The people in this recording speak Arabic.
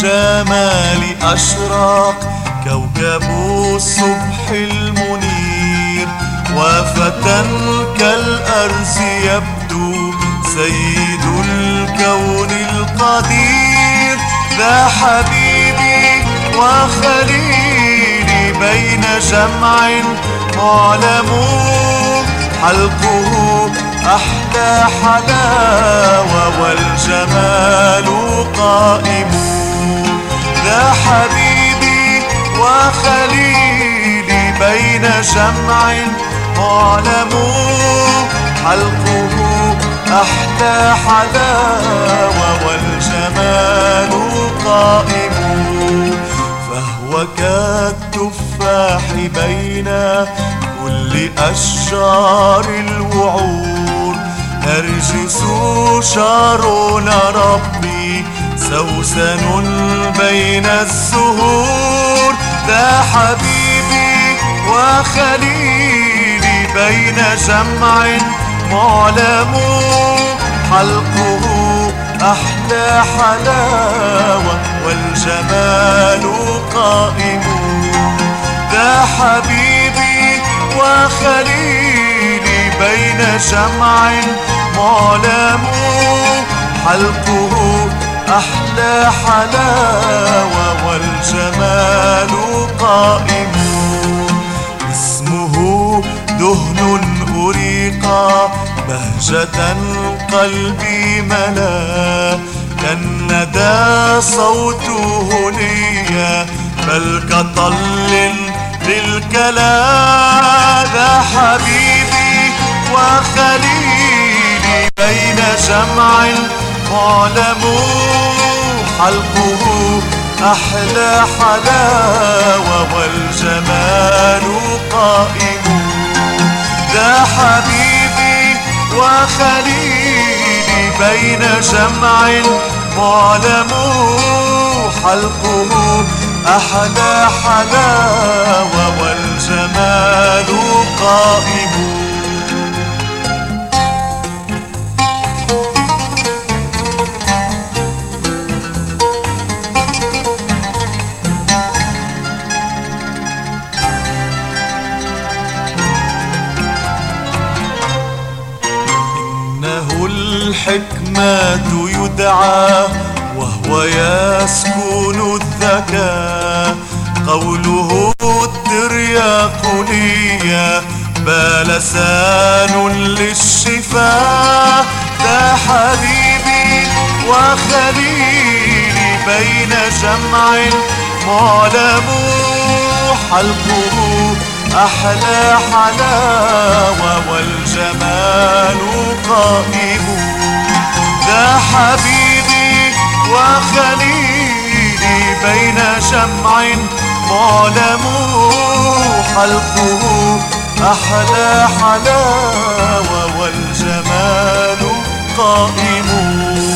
الجمال أشرق كوكب الصبح المنير، وفتى كالأرز يبدو سيد الكون القدير. ذا حبيبي وخليلي بين جمع معلم، حلقه أحلى حلاوة والجمال قائم. ذا حبيبي وخليلي بين جمع معلم، حلقه أحلى حلاوة والجمال قائم. فهو كالتفاح بين كل أشجار الوعور، نرجس شارون ربي سوسن بين الزهور. ذا حبيبي وخليلي بين جمع معلم، حلقه أحلى حلاوة والجمال قائم. ذا حبيبي وخليلي بين جمع معلم، حلقه أحلى حلاوة والجمال قائم. اسمه دهن أريقا بهجة قلبي ملا، كالندى صوته لي بل كطل للكلا. ذا حبيبي وخليلي بين جمع معلم، حلقه أحلى حلاوة والجمال قائم. ذا حبيبي وخليلي بين جمع معلم، حلقه أحلى حلاوة والجمال قائم. إنه الحكمة يدعى وهو يسكن الذكاء، قوله الترياق لي بلسان للشفاء. ذا حبيبي وخليلي بين جمع معلم، حلقه أحلى حلاوة والجمال قائم. ذا حبيبي وخليلي بين جمع معلم، حلقه أحلى حلاوة والجمال قائم.